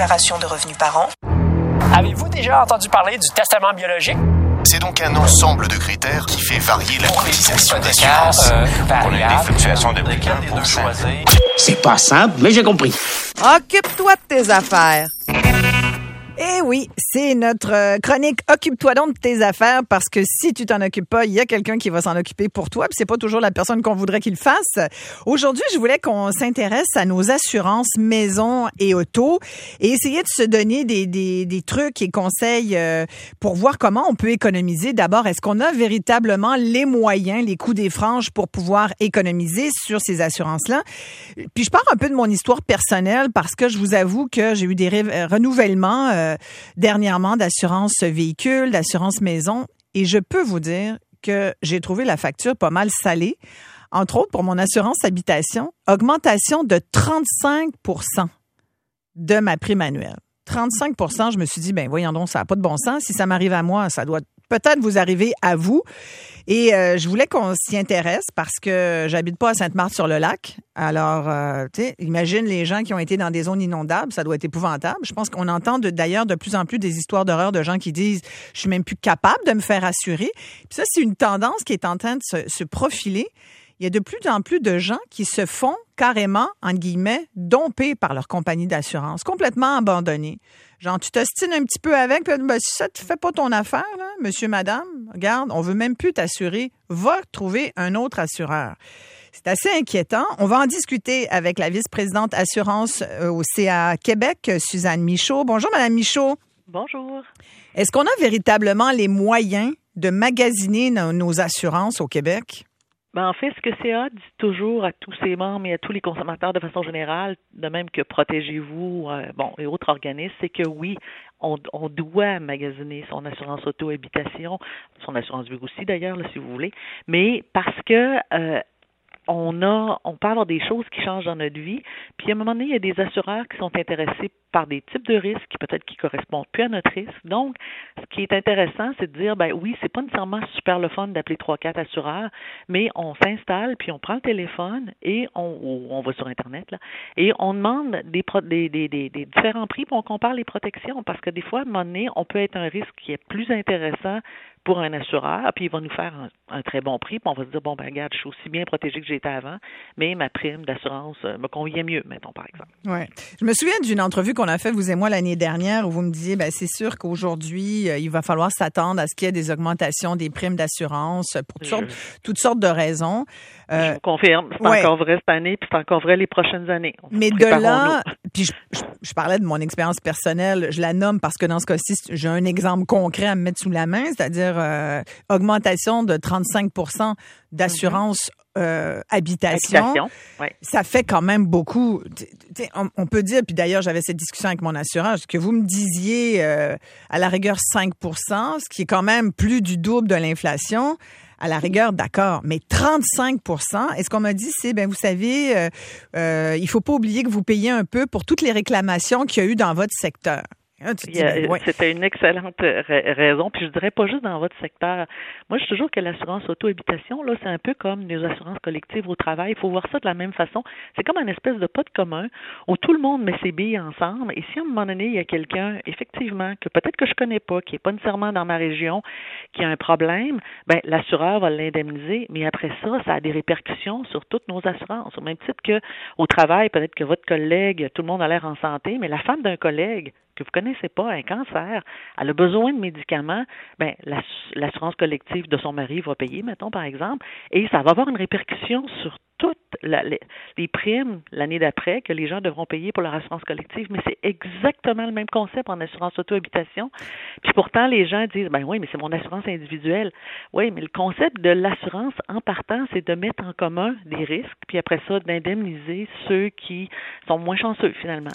déclaration de revenus par an. Avez-vous déjà entendu parler du testament biologique? C'est donc un ensemble de critères qui fait varier la cotisation d'assurance. On a des fluctuations de plus de 1%. C'est pas simple, mais j'ai compris. Occupe-toi de tes affaires. Eh oui, c'est notre chronique « Occupe-toi donc de tes affaires » parce que si tu t'en occupes pas, il y a quelqu'un qui va s'en occuper pour toi puis c'est pas toujours la personne qu'on voudrait qu'il le fasse. Aujourd'hui, je voulais qu'on s'intéresse à nos assurances maison et auto et essayer de se donner des trucs et conseils pour voir comment on peut économiser. D'abord, est-ce qu'on a véritablement les moyens, les coups des franges pour pouvoir économiser sur ces assurances-là? Puis je pars un peu de mon histoire personnelle parce que je vous avoue que j'ai eu des renouvellements dernièrement d'assurance véhicule, d'assurance maison, et je peux vous dire que j'ai trouvé la facture pas mal salée. Entre autres, pour mon assurance habitation, augmentation de 35% de ma prime annuelle. 35%, je me suis dit, ben voyons donc, ça n'a pas de bon sens. Si ça m'arrive à moi, ça doit peut-être vous arriver à vous. Et je voulais qu'on s'y intéresse parce que j'habite pas à Sainte-Marthe-sur-le-Lac. Alors, tu sais, imagine les gens qui ont été dans des zones inondables, ça doit être épouvantable. Je pense qu'on entend d'ailleurs de plus en plus des histoires d'horreur de gens qui disent « je suis même plus capable de me faire assurer ». Puis ça, c'est une tendance qui est en train de se profiler. Il y a de plus en plus de gens qui se font carrément, entre guillemets, domper par leur compagnie d'assurance, complètement abandonnés. Genre, tu t'ostines un petit peu avec, puis ben, si ça ne te fait pas ton affaire, là, monsieur, madame, regarde, on veut même plus t'assurer, va trouver un autre assureur. C'est assez inquiétant. On va en discuter avec la vice-présidente assurance au CA Québec, Suzanne Michaud. Bonjour, Madame Michaud. Bonjour. Est-ce qu'on a véritablement les moyens de magasiner nos assurances au Québec? Ben en fait, ce que CA dit toujours à tous ses membres et à tous les consommateurs de façon générale, de même que Protégez-vous, et autres organismes, c'est que oui, on doit magasiner son assurance auto-habitation, son assurance vie aussi d'ailleurs, là, si vous voulez, mais parce que on peut avoir des choses qui changent dans notre vie, puis à un moment donné, il y a des assureurs qui sont intéressés par des types de risques qui peut-être qui correspondent plus à notre risque. Donc, ce qui est intéressant, c'est de dire, ben oui, c'est pas nécessairement super le fun d'appeler 3-4 assureurs, mais on s'installe, puis on prend le téléphone et on va sur Internet, là, et on demande des différents prix, puis on compare les protections, parce que des fois, à un moment donné, on peut être un risque qui est plus intéressant pour un assureur, puis il va nous faire un très bon prix, puis on va se dire, bon, ben regarde, je suis aussi bien protégé que j'étais avant, mais ma prime d'assurance me convient mieux, mettons, par exemple. Oui. Je me souviens d'une entrevue qu'on a faite, vous et moi, l'année dernière, où vous me disiez, ben c'est sûr qu'aujourd'hui, il va falloir s'attendre à ce qu'il y ait des augmentations des primes d'assurance pour toutes sortes de raisons. Je vous confirme, c'est encore vrai cette année, puis c'est encore vrai les prochaines années. Mais de là, puis je parlais de mon expérience personnelle, je la nomme parce que dans ce cas-ci, j'ai un exemple concret à me mettre sous la main, c'est-à-dire augmentation de 35% d'assurance habitation. Ouais. Ça fait quand même beaucoup. On peut dire, puis d'ailleurs, j'avais cette discussion avec mon assureur, que vous me disiez à la rigueur 5%, ce qui est quand même plus du double de l'inflation. À la rigueur, d'accord, mais 35%, et ce qu'on m'a dit, c'est, ben vous savez, il faut pas oublier que vous payez un peu pour toutes les réclamations qu'il y a eu dans votre secteur. C'était une excellente raison. Puis je dirais pas juste dans votre secteur. Moi, je dis toujours que l'assurance auto-habitation, là, c'est un peu comme les assurances collectives au travail. Il faut voir ça de la même façon. C'est comme une espèce de pot de commun où tout le monde met ses billes ensemble. Et si à un moment donné, il y a quelqu'un, effectivement, que peut-être que je connais pas, qui est pas nécessairement dans ma région, qui a un problème, ben l'assureur va l'indemniser. Mais après ça, ça a des répercussions sur toutes nos assurances. Au même titre que au travail, peut-être que votre collègue, tout le monde a l'air en santé, mais la femme d'un collègue que vous connaissez pas, un cancer, elle a besoin de médicaments, ben l'assurance collective de son mari va payer, mettons, par exemple, et ça va avoir une répercussion sur toutes les primes l'année d'après que les gens devront payer pour leur assurance collective, mais c'est exactement le même concept en assurance auto-habitation. Puis pourtant, les gens disent, ben oui, mais c'est mon assurance individuelle. Oui, mais le concept de l'assurance, en partant, c'est de mettre en commun des risques, puis après ça, d'indemniser ceux qui sont moins chanceux, finalement.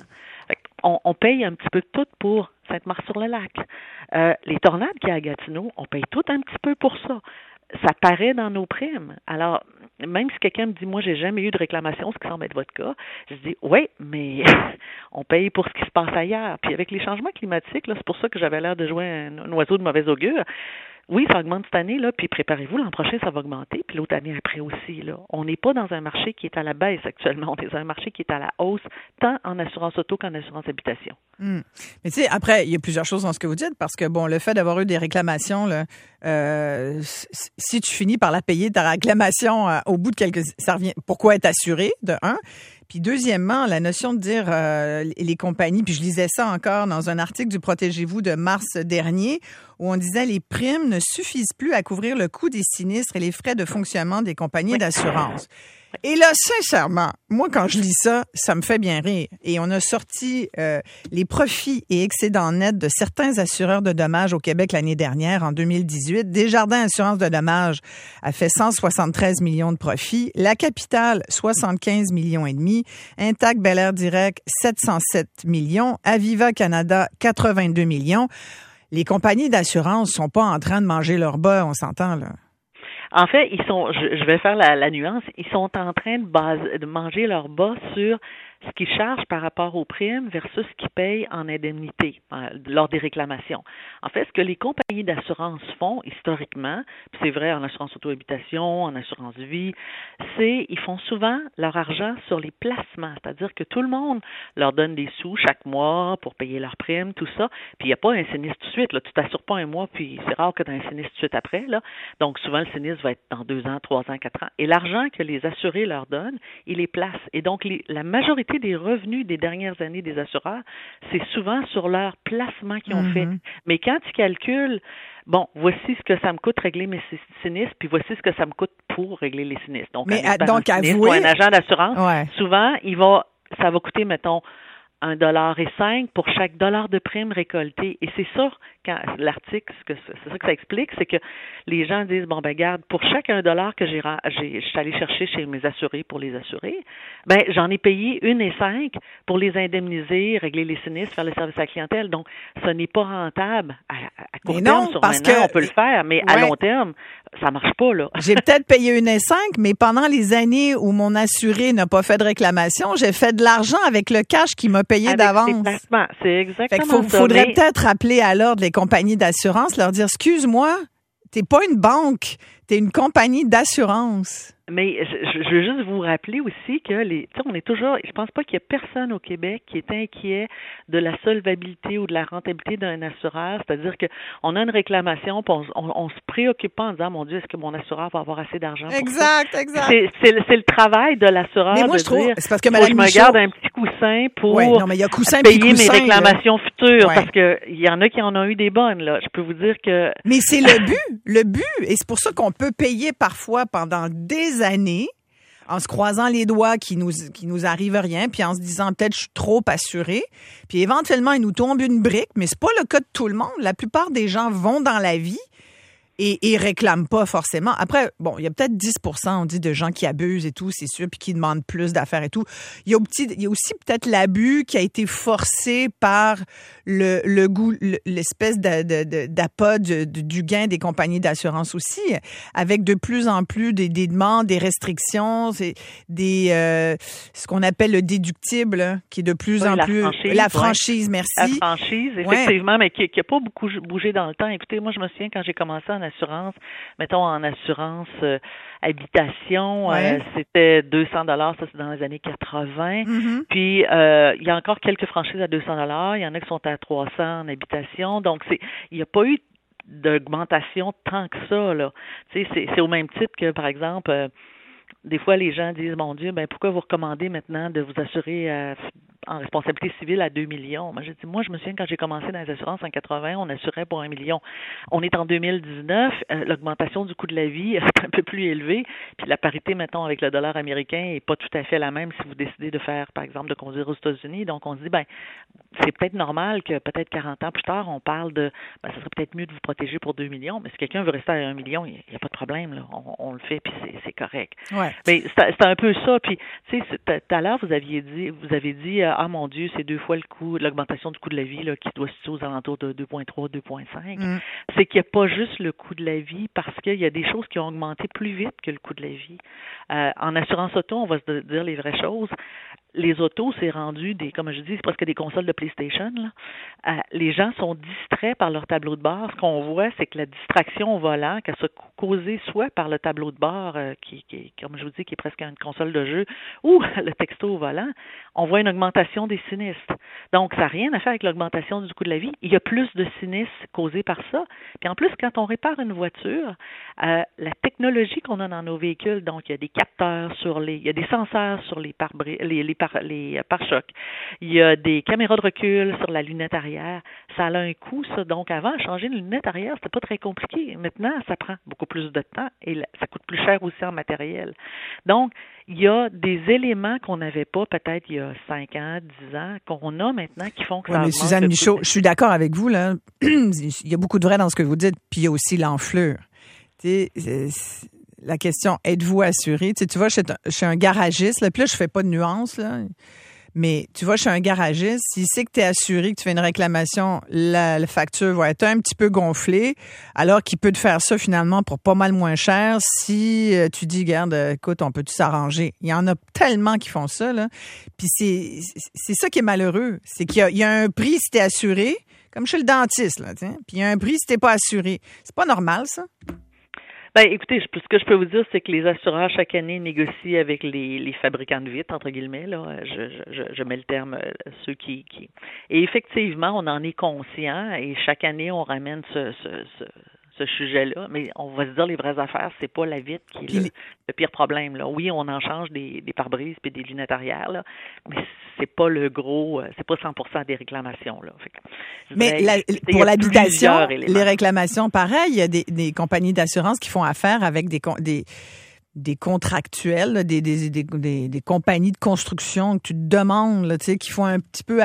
On paye un petit peu tout pour Sainte-Marthe-sur-le-Lac. Les tornades qu'il y a à Gatineau, on paye tout un petit peu pour ça. Ça paraît dans nos primes. Alors, même si quelqu'un me dit, moi, j'ai jamais eu de réclamation, ce qui semble être votre cas, je dis, oui, mais on paye pour ce qui se passe ailleurs. Puis avec les changements climatiques, là, c'est pour ça que j'avais l'air de jouer un oiseau de mauvais augure. Oui, ça augmente cette année, là, puis préparez-vous, l'an prochain, ça va augmenter, puis l'autre année après aussi, là. On n'est pas dans un marché qui est à la baisse actuellement, on est dans un marché qui est à la hausse, tant en assurance auto qu'en assurance habitation. Mais tu sais, après, il y a plusieurs choses dans ce que vous dites, parce que, bon, le fait d'avoir eu des réclamations, là, si tu finis par la payer, ta réclamation, au bout de ça revient, pourquoi être assuré, de un? Puis deuxièmement, la notion de dire les compagnies, puis je lisais ça encore dans un article du Protégez-vous de mars dernier, où on disait les primes ne suffisent plus à couvrir le coût des sinistres et les frais de fonctionnement des compagnies d'assurance. Et là, sincèrement, moi, quand je lis ça, ça me fait bien rire. Et on a sorti les profits et excédents nets de certains assureurs de dommages au Québec l'année dernière, en 2018. Desjardins Assurance de dommages a fait 173 millions de profits. La Capitale, 75 millions et demi. Intact Bel-Air Direct, 707 millions. Aviva Canada, 82 millions. Les compagnies d'assurance sont pas en train de manger leur bas, on s'entend, là. En fait, je vais faire la nuance, ils sont en train de manger leur bas sur ce qu'ils chargent par rapport aux primes versus ce qu'ils payent en indemnité lors des réclamations. En fait, ce que les compagnies d'assurance font historiquement, puis c'est vrai en assurance auto-habitation, en assurance vie, c'est ils font souvent leur argent sur les placements, c'est-à-dire que tout le monde leur donne des sous chaque mois pour payer leurs primes, tout ça, puis il n'y a pas un sinistre tout de suite, là, tu t'assures pas un mois, puis c'est rare que tu aies un sinistre tout de suite après, là. Donc souvent le sinistre va être dans 2 ans, 3 ans, 4 ans. Et l'argent que les assurés leur donnent, ils les placent. Et donc la majorité des revenus des dernières années des assureurs, c'est souvent sur leur placement qu'ils ont fait. Mais quand tu calcules, bon, voici ce que ça me coûte régler mes sinistres, puis voici ce que ça me coûte pour régler les sinistres. Donc, avouez, un agent d'assurance, souvent, ça va coûter, mettons, $1.05 pour chaque dollar de prime récolté. Et c'est ça, quand l'article, c'est ça que ça explique, c'est que les gens disent, bon, ben garde, pour chaque $1 que je suis allé chercher chez mes assurés pour les assurer, ben j'en ai payé 1,5 pour les indemniser, régler les sinistres, faire le service à la clientèle. Donc, ce n'est pas rentable à court terme. Sur un an, on peut le faire, mais à long terme, ça marche pas, là. J'ai peut-être payé 1,5, mais pendant les années où mon assuré n'a pas fait de réclamation, j'ai fait de l'argent avec le cash qui m'a payé d'avance. C'est exactement ça. Faudrait peut-être rappeler à l'ordre les compagnies d'assurance, leur dire, excuse-moi, t'es pas une banque, t'es une compagnie d'assurance. Mais je veux juste vous rappeler aussi que on est toujours, je pense pas qu'il y ait personne au Québec qui est inquiet de la solvabilité ou de la rentabilité d'un assureur. C'est-à-dire que on a une réclamation, puis on se préoccupe pas en disant, mon Dieu, est-ce que mon assureur va avoir assez d'argent pour ça? Exact. C'est le travail de l'assureur de dire, c'est parce que Mme Michaud, je me garde un petit coussin pour payer mes réclamations futures, parce que il y en a qui en ont eu des bonnes, là. Je peux vous dire que... Mais c'est le but, et c'est pour ça qu'on peut payer parfois pendant des années en se croisant les doigts qui nous arrive rien, puis en se disant peut-être je suis trop assuré, puis éventuellement il nous tombe une brique, mais c'est pas le cas de tout le monde. La plupart des gens vont dans la vie et réclament pas forcément. Après, bon, il y a peut-être 10%, on dit, de gens qui abusent et tout, c'est sûr, puis qui demandent plus d'affaires et tout. Il y a aussi peut-être l'abus qui a été forcé par le goût, l'espèce d'appât du gain des compagnies d'assurance aussi, avec de plus en plus des demandes, des restrictions, ce qu'on appelle le déductible, qui est de plus en plus... La franchise, merci. La franchise, effectivement, mais qui n'a pas beaucoup bougé dans le temps. Écoutez, moi, je me souviens quand j'ai commencé en assurance, mettons en assurance habitation, c'était $200, ça c'est dans les années 80. Puis il y a encore quelques franchises à $200, il y en a qui sont à 300 en habitation. Donc il n'y a pas eu d'augmentation tant que ça, là. Tu sais, c'est au même titre que, par exemple, des fois les gens disent, mon Dieu, ben pourquoi vous recommandez maintenant de vous assurer en responsabilité civile à 2 millions. Moi, je me souviens quand j'ai commencé dans les assurances en 80, on assurait pour 1 million. On est en 2019, l'augmentation du coût de la vie est un peu plus élevée, puis la parité, mettons, avec le dollar américain est pas tout à fait la même si vous décidez de faire, par exemple, de conduire aux États-Unis. Donc, on se dit, c'est peut-être normal que peut-être 40 ans plus tard, on parle de, ça serait peut-être mieux de vous protéger pour 2 millions, mais si quelqu'un veut rester à 1 million, il n'y a pas de problème, là. On le fait, puis c'est correct. Ouais. Mais c'est un peu ça. Puis, tu sais, tout à l'heure, vous avez dit, ah mon Dieu, c'est 2 fois le coût, l'augmentation du coût de la vie là, qui doit se situer aux alentours de 2,3, 2,5. C'est qu'il n'y a pas juste le coût de la vie parce qu'il y a des choses qui ont augmenté plus vite que le coût de la vie. En assurance auto, on va se dire les vraies choses. les autos, c'est rendu comme je dis, c'est presque des consoles de PlayStation, là. Les gens sont distraits par leur tableau de bord. Ce qu'on voit, c'est que la distraction au volant, qu'elle soit causée soit par le tableau de bord, qui comme je vous dis, qui est presque une console de jeu, ou le texto au volant, on voit une augmentation des sinistres. Donc, ça n'a rien à faire avec l'augmentation du coût de la vie. Il y a plus de sinistres causés par ça. Puis en plus, quand on répare une voiture, la technologie qu'on a dans nos véhicules, donc il y a des capteurs il y a des senseurs sur les pare-chocs, il y a des caméras de recul sur la lunette arrière. Ça a un coût, ça. Donc avant, changer une lunette arrière, c'était pas très compliqué. Maintenant, ça prend beaucoup plus de temps et ça coûte plus cher aussi en matériel. Donc, il y a des éléments qu'on n'avait pas peut-être il y a 5 ans, 10 ans, qu'on a maintenant qui font que ça augmente. Mais Suzanne Michaud, je suis d'accord avec vous, là. Il y a beaucoup de vrai dans ce que vous dites, puis il y a aussi l'enflure. Tu sais, la question, êtes-vous assuré? Tu sais, tu vois, je suis un garagiste, là, puis là, je fais pas de nuances, là. Mais tu vois, je suis un garagiste. S'il sait que tu es assuré, que tu fais une réclamation, la facture va être un petit peu gonflée, alors qu'il peut te faire ça finalement pour pas mal moins cher si tu dis, regarde, écoute, on peut-tu s'arranger? Il y en a tellement qui font ça, là. Puis c'est ça qui est malheureux. C'est qu'il y a un prix si tu es assuré, comme chez le dentiste, là, tiens. Puis il y a un prix si tu n'es pas assuré. C'est pas normal, ça? Ben, écoutez, ce que je peux vous dire, c'est que les assureurs, chaque année, négocient avec les fabricants de vitres, entre guillemets, là. Je mets le terme, ceux qui... Et effectivement, on en est conscient et chaque année, on ramène ce sujet-là, mais on va se dire les vraies affaires, c'est pas la vitre qui est le pire problème, là. Oui, on en change des pare-brises puis des lunettes arrière, là, mais c'est pas le gros, c'est pas 100% des réclamations, là. Mais pour l'habitation, les réclamations, pareil, il y a des compagnies d'assurance qui font affaire avec des contractuels, là, des compagnies de construction que tu te demandes, là, tu sais, qui font un petit peu...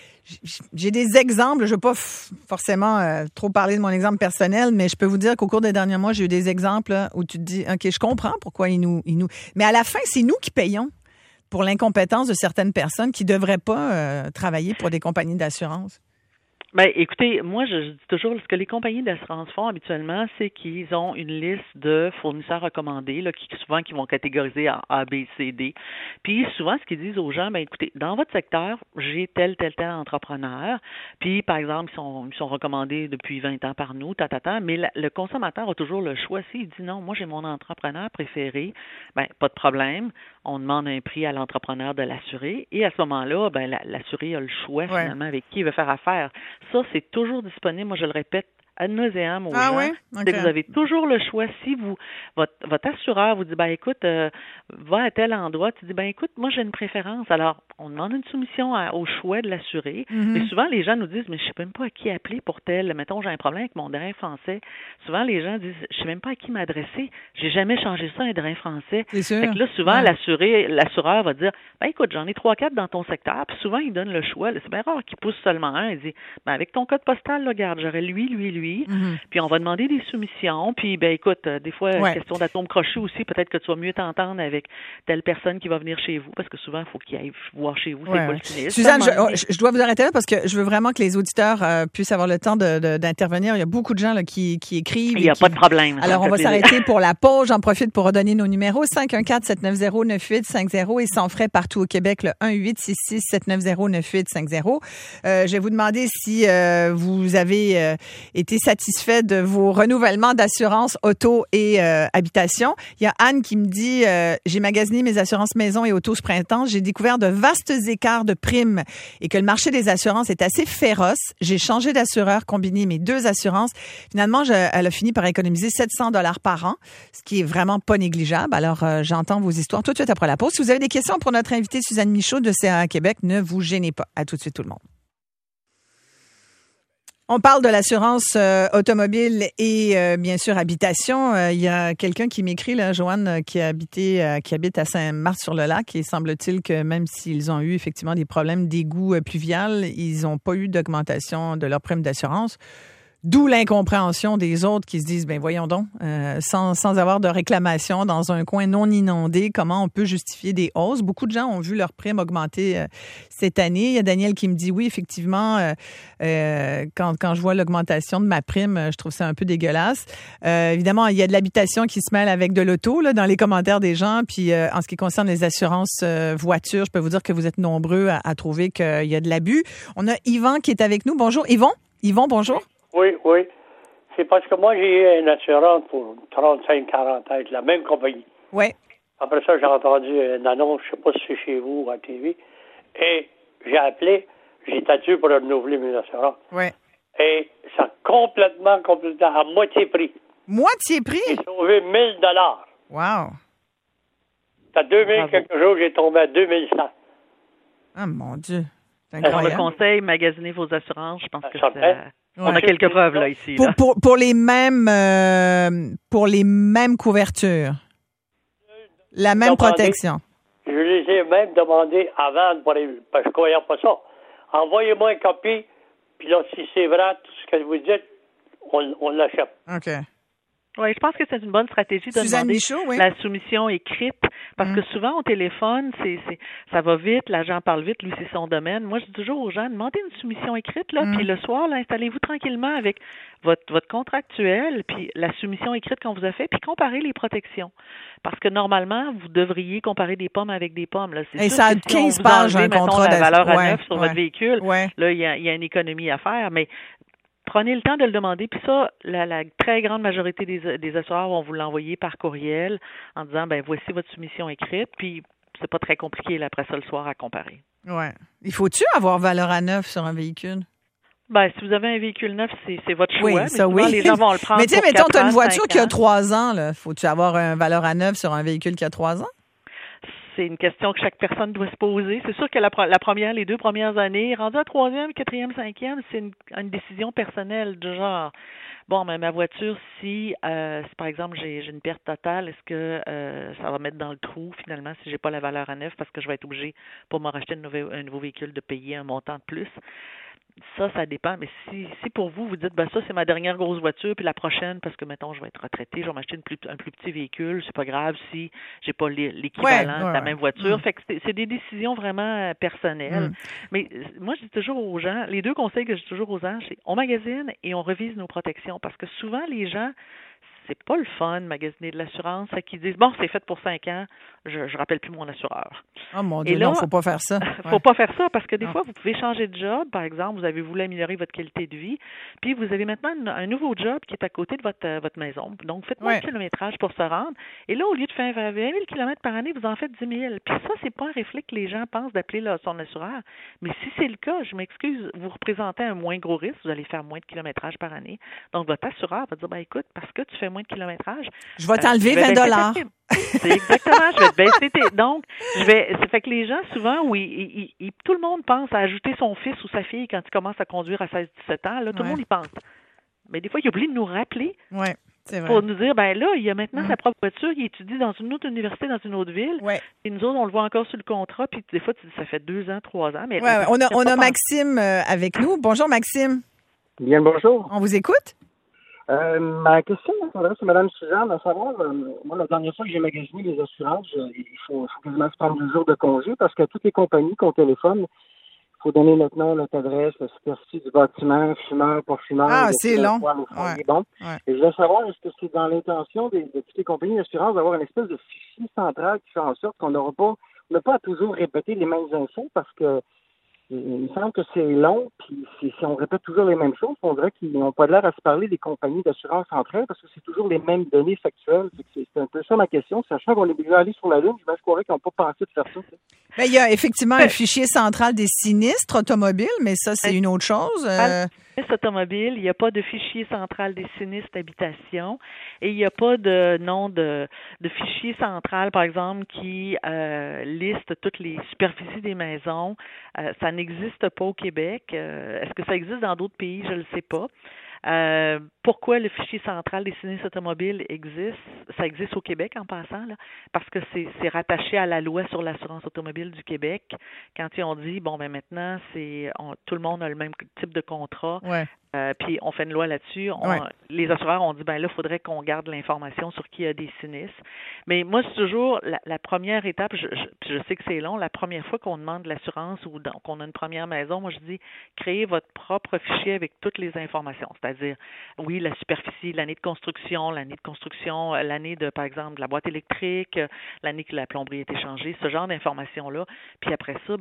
J'ai des exemples, je ne veux pas forcément trop parler de mon exemple personnel, mais je peux vous dire qu'au cours des derniers mois, j'ai eu des exemples là, où tu te dis, OK, je comprends pourquoi ils nous... Mais à la fin, c'est nous qui payons pour l'incompétence de certaines personnes qui ne devraient pas travailler pour des compagnies d'assurance. Ben, écoutez, moi, je dis toujours, ce que les compagnies d'assurance font habituellement, c'est qu'ils ont une liste de fournisseurs recommandés, là, qui vont catégoriser en A, B, C, D. Puis, souvent, ce qu'ils disent aux gens, ben, écoutez, dans votre secteur, j'ai tel entrepreneur. Puis, par exemple, ils sont recommandés depuis 20 ans par nous, mais le consommateur a toujours le choix. S'il dit non, moi, j'ai mon entrepreneur préféré, ben, pas de problème. On demande un prix à l'entrepreneur de l'assurer. Et à ce moment-là, ben, l'assuré a le choix, finalement, avec qui il veut faire affaire. Ça, c'est toujours disponible. Moi, je le répète ad nauseam aux gens. Oui? Okay. C'est que vous avez toujours le choix. Si votre assureur vous dit, ben écoute, va à tel endroit, tu dis, ben écoute, moi j'ai une préférence. Alors, on demande une soumission au choix de l'assuré. Mais souvent, les gens nous disent, mais je sais même pas à qui appeler pour tel. Mettons, j'ai un problème avec mon drain français. Souvent, les gens disent, je sais même pas à qui m'adresser. J'ai jamais changé ça, un drain français. C'est sûr. Fait que là, souvent, l'assureur va dire, ben écoute, j'en ai 3-4 dans ton secteur. Puis souvent, il donne le choix. C'est bien rare qu'il pousse seulement un. Il dit, ben avec ton code postal, là, regarde, j'aurais lui. Puis on va demander des soumissions. Puis, ben écoute, des fois, question d'atome crochu aussi, peut-être que tu vas mieux t'entendre avec telle personne qui va venir chez vous, parce que souvent, il faut qu'il aille voir chez vous. C'est pas le sinistre. Suzanne, je dois vous arrêter là parce que je veux vraiment que les auditeurs puissent avoir le temps d'intervenir. Il y a beaucoup de gens là, qui écrivent. Il n'y a pas de problème. Alors, on va s'arrêter pour la pause. J'en profite pour redonner nos numéros. 514-790-9850 et sans frais partout au Québec, le 1-866-790-9850. Je vais vous demander si vous avez été satisfait de vos renouvellements d'assurance auto et habitation. Il y a Anne qui me dit j'ai magasiné mes assurances maison et auto ce printemps. J'ai découvert de vastes écarts de primes et que le marché des assurances est assez féroce. J'ai changé d'assureur, combiné mes 2 assurances. Finalement, elle a fini par économiser 700 $ par an, ce qui est vraiment pas négligeable. Alors, j'entends vos histoires tout de suite après la pause. Si vous avez des questions pour notre invitée Suzanne Michaud de CAA Québec, ne vous gênez pas. À tout de suite tout le monde. On parle de l'assurance automobile et bien sûr habitation. Il y a quelqu'un qui m'écrit, là, Joanne, qui habite à Saint-Marthe-sur-le-Lac et semble-t-il que même s'ils ont eu effectivement des problèmes d'égout pluvial, ils n'ont pas eu d'augmentation de leur prime d'assurance. D'où l'incompréhension des autres qui se disent, ben voyons donc, sans avoir de réclamation dans un coin non inondé, comment on peut justifier des hausses? Beaucoup de gens ont vu leur prime augmenter cette année. Il y a Daniel qui me dit, oui, effectivement, quand je vois l'augmentation de ma prime, je trouve ça un peu dégueulasse. Évidemment, il y a de l'habitation qui se mêle avec de l'auto là, dans les commentaires des gens. Puis en ce qui concerne les assurances voitures, je peux vous dire que vous êtes nombreux à trouver qu'il y a de l'abus. On a Yvan qui est avec nous. Bonjour, Yvon. Yvon, bonjour. Oui. C'est parce que moi, j'ai eu une assurance pour 35-40 ans avec la même compagnie. Oui. Après ça, j'ai entendu une annonce, je ne sais pas si c'est chez vous ou à TV, et j'ai appelé, j'étais dû pour renouveler mes assurances. Oui. Et ça a complètement, à moitié prix. Moitié prix? J'ai sauvé 1 000 $. Wow. À 2000 quelques jours, j'ai tombé à 2100. Ah, mon Dieu. C'est On incroyable. le conseille, magasinez vos assurances. Je pense que on a Ouais. quelques preuves là ici. Là. Pour les mêmes couvertures. La même protection. Je les ai même demandé avant, parce que je ne croyais pas ça. Envoyez-moi une copie, puis là, si c'est vrai, tout ce que vous dites, on l'achète. OK. Oui, je pense que c'est une bonne stratégie de Suzanne demander Michaud, oui. la soumission écrite, parce que souvent au téléphone, ça va vite, l'agent parle vite, lui c'est son domaine. Moi, je dis toujours aux gens, demandez une soumission écrite, là, puis le soir, là, installez-vous tranquillement avec votre contractuel, puis la soumission écrite qu'on vous a fait, puis comparez les protections. Parce que normalement, vous devriez comparer des pommes avec des pommes. Là. C'est Et sûr ça a que si 15 on vous pages, enlevait, un mettons, contrat la valeur à ouais, neuf sur votre véhicule, là, il y a une économie à faire, mais prenez le temps de le demander. Puis ça, la très grande majorité des assureurs vont vous l'envoyer par courriel en disant, ben voici votre soumission écrite. Puis c'est pas très compliqué là, après ça le soir à comparer. Ouais. Il faut-tu avoir valeur à neuf sur un véhicule? Ben, si vous avez un véhicule neuf, c'est votre choix. Oui, mais ça souvent, oui. les gens vont le prendre. Mais tu sais, pour mettons, tu as une 4 ans, voiture 5 qui a ans. 3 ans, là. Faut-tu avoir un valeur à neuf sur un véhicule qui a 3 ans? C'est une question que chaque personne doit se poser. C'est sûr que la première, les 2 premières années, rendu à 3e, 4e, 5e, c'est une décision personnelle du genre. Bon, mais ma voiture, si par exemple j'ai une perte totale, est-ce que ça va mettre dans le trou finalement si j'ai pas la valeur à neuf parce que je vais être obligé pour me racheter un nouveau véhicule de payer un montant de plus? Ça dépend. Mais si pour vous, vous dites, ben ça, c'est ma dernière grosse voiture, puis la prochaine, parce que, mettons, je vais être retraité, je vais m'acheter un plus petit véhicule, c'est pas grave si j'ai pas l'équivalent de la même voiture. Fait que c'est des décisions vraiment personnelles. Mais moi, je dis toujours aux gens, les 2 conseils que je dis toujours aux gens, c'est on magasine et on revise nos protections. Parce que souvent, les gens, c'est pas le fun, magasiner de l'assurance, c'est qu'ils disent, bon, c'est fait pour 5 ans, je rappelle plus mon assureur. Oh mon Dieu, et là, non, faut pas faire ça. Faut pas faire ça parce que des fois, vous pouvez changer de job. Par exemple, vous avez voulu améliorer votre qualité de vie, puis vous avez maintenant un nouveau job qui est à côté de votre maison. Donc, faites moins de kilométrage pour se rendre. Et là, au lieu de faire 20 000 km par année, vous en faites 10 000. Puis ça, c'est pas un réflexe que les gens pensent d'appeler son assureur. Mais si c'est le cas, je m'excuse, vous représentez un moins gros risque, vous allez faire moins de kilométrage par année. Donc, votre assureur va dire, ben écoute, parce que tu fais moins de kilométrage, je vais t'enlever 20 $. C'est exactement, je vais te baisser donc, ça fait que les gens, souvent, oui, tout le monde pense à ajouter son fils ou sa fille quand il commence à conduire à 16-17 ans, là, tout le monde y pense. Mais des fois, il oublie de nous rappeler. Ouais. C'est vrai. Pour nous dire, ben là, il a maintenant sa propre voiture, il étudie dans une autre université, dans une autre ville. Et nous autres, on le voit encore sur le contrat, puis des fois, tu dis, ça fait 2 ans, 3 ans. Mais on a Maxime avec nous. Bonjour, Maxime. Bien, bonjour. On vous écoute? Ma question s'adresse à Mme Suzanne, à savoir, moi, la dernière fois que j'ai magasiné les assurances, il faut quasiment se prendre 2 jours de congé parce qu'à toutes les compagnies qu'on téléphone, il faut donner notre nom, notre adresse, la superficie du bâtiment, fumeur, pas fumeur. Ah, c'est long. Bon. Et je voulais savoir, est-ce que c'est dans l'intention de toutes les compagnies d'assurance d'avoir une espèce de fichier central qui fait en sorte qu'on n'a pas à toujours répéter les mêmes infos parce que il me semble que c'est long, puis si on répète toujours les mêmes choses, on dirait qu'ils n'ont pas l'air à se parler des compagnies d'assurance entre elles, parce que c'est toujours les mêmes données factuelles. C'est un peu ça ma question, sachant qu'on est déjà allé sur la Lune, je me croirais qu'ils n'ont pas pensé de faire ça. Bien, il y a effectivement un fichier central des sinistres automobiles, mais ça, c'est une autre chose. Automobile, il n'y a pas de fichier central des sinistres d'habitation et il n'y a pas de nom de fichier central, par exemple, qui liste toutes les superficies des maisons. Ça n'existe pas au Québec. Est-ce que ça existe dans d'autres pays? Je ne le sais pas. Pourquoi le fichier central des sinistres automobiles existe? Ça existe au Québec en passant, là, parce que c'est rattaché à la loi sur l'assurance automobile du Québec. Quand ils ont dit, maintenant, tout le monde a le même type de contrat, puis on fait une loi là-dessus. Les assureurs ont dit, là, il faudrait qu'on garde l'information sur qui a des sinistres. Mais moi, c'est toujours la première étape, je sais que c'est long, la première fois qu'on demande de l'assurance ou qu'on a une première maison, moi, je dis, créez votre propre fichier avec toutes les informations. C'est-à-dire, oui, la superficie, l'année de construction, l'année de, par exemple, de la boîte électrique, l'année que la plomberie a été changée, ce genre d'informations-là. Puis après ça,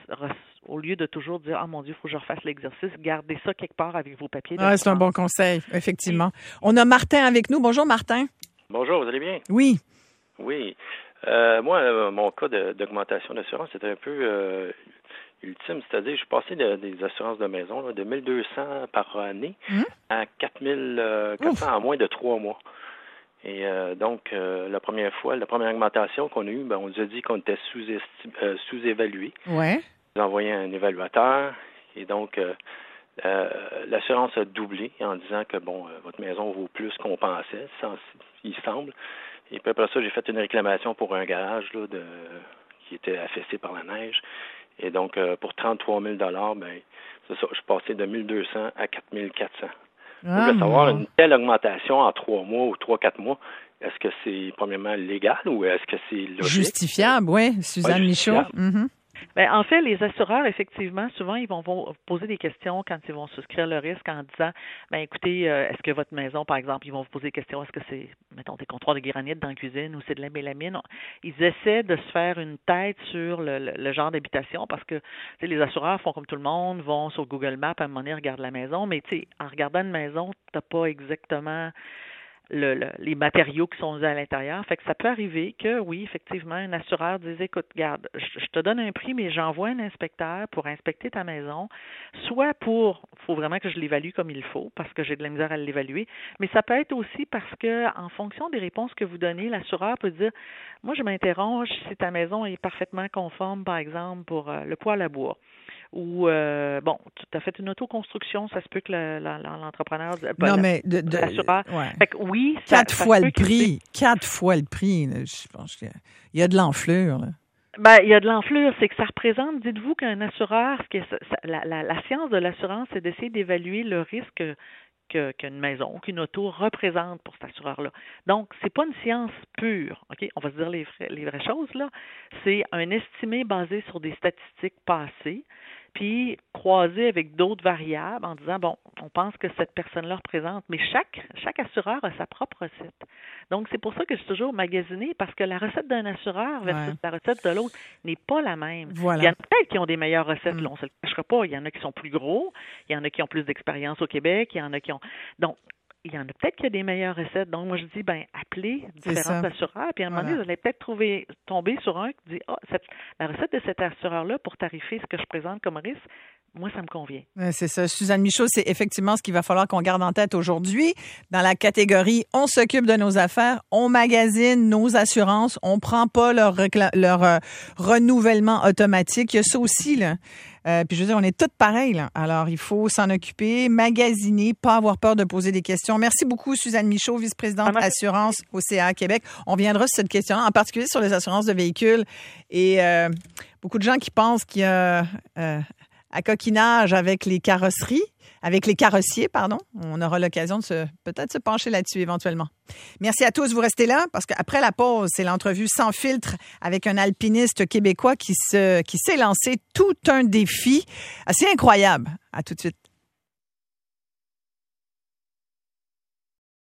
au lieu de toujours dire, ah mon Dieu, il faut que je refasse l'exercice, gardez ça quelque part avec vos papiers. C'est un bon conseil, effectivement. On a Martin avec nous. Bonjour, Martin. Bonjour, vous allez bien? Oui. Oui. Moi, mon cas d'augmentation d'assurance, c'était un peu ultime. C'est-à-dire, je suis passé des assurances de maison là, de 1 200 par année à 4 400 en moins de 3 mois. Et donc, la première augmentation qu'on a eue, on nous a dit qu'on était sous-évalué. Ouais. On a envoyé un évaluateur et donc l'assurance a doublé en disant que votre maison vaut plus qu'on pensait, il semble. Et puis après ça, j'ai fait une réclamation pour un garage là, qui était affaissé par la neige. Et donc, pour 33 000 c'est ça, je suis passé de 1 200 à 4 400. Je voulais savoir, une telle augmentation en 3 mois ou 3-4 mois, est-ce que c'est premièrement légal ou est-ce que c'est logique? Justifiable, oui, Suzanne Michaud. En fait, les assureurs, effectivement, souvent, ils vont poser des questions quand ils vont souscrire le risque en disant, écoutez, est-ce que votre maison, par exemple, ils vont vous poser des questions, est-ce que c'est, mettons, des comptoirs de granit dans la cuisine ou c'est de la mélamine? Ils essaient de se faire une tête sur le genre d'habitation parce que les assureurs font comme tout le monde, vont sur Google Maps, à un moment donné, regardent la maison, mais en regardant une maison, tu n'as pas exactement les matériaux qui sont usés à l'intérieur. Fait que ça peut arriver que, oui, effectivement, un assureur dise, écoute, regarde, je te donne un prix, mais j'envoie un inspecteur pour inspecter ta maison, soit faut vraiment que je l'évalue comme il faut, parce que j'ai de la misère à l'évaluer, mais ça peut être aussi parce que, en fonction des réponses que vous donnez, l'assureur peut dire, moi, je m'interroge si ta maison est parfaitement conforme, par exemple, pour le poêle à bois. Ou, tu as fait une autoconstruction, ça se peut que l'entrepreneur... l'assureur... Fait que oui, Quatre fois le prix. Là, je pense qu'il y a de l'enflure, là. Il y a de l'enflure, c'est que ça représente, dites-vous qu'un assureur, la science de l'assurance, c'est d'essayer d'évaluer le risque qu'une maison, qu'une auto représente pour cet assureur-là. Donc, c'est pas une science pure, OK? On va se dire les vraies choses, là. C'est un estimé basé sur des statistiques passées, puis croisé avec d'autres variables en disant, on pense que cette personne-là représente, mais chaque assureur a sa propre recette. Donc, c'est pour ça que je suis toujours magasinée, parce que la recette d'un assureur versus la recette de l'autre n'est pas la même. Voilà. Il y en a peut-être qui ont des meilleures recettes, là, on ne se le cachera pas. Il y en a qui sont plus gros, il y en a qui ont plus d'expérience au Québec, il y en a qui ont... Donc, il y en a peut-être qui a des meilleures recettes. Donc, moi, je dis, appelez différents assureurs. Puis, à un moment donné, vous allez peut-être tomber sur un qui dit, la recette de cet assureur-là pour tarifer ce que je présente comme risque, moi, ça me convient. C'est ça. Suzanne Michaud, c'est effectivement ce qu'il va falloir qu'on garde en tête aujourd'hui. Dans la catégorie « On s'occupe de nos affaires », on magasine nos assurances, on prend pas leur renouvellement automatique. Il y a ça aussi, là. Puis je veux dire, on est toutes pareilles, là. Alors, il faut s'en occuper, magasiner, pas avoir peur de poser des questions. Merci beaucoup, Suzanne Michaud, vice-présidente assurance au CA Québec. On viendra sur cette question-là, en particulier sur les assurances de véhicules. Et beaucoup de gens qui pensent qu'il y a à coquinage avec les carrossiers, pardon. On aura l'occasion de peut-être se pencher là-dessus éventuellement. Merci à tous. Vous restez là parce qu'après la pause, c'est l'entrevue sans filtre avec un alpiniste québécois qui s'est lancé tout un défi assez incroyable. À tout de suite.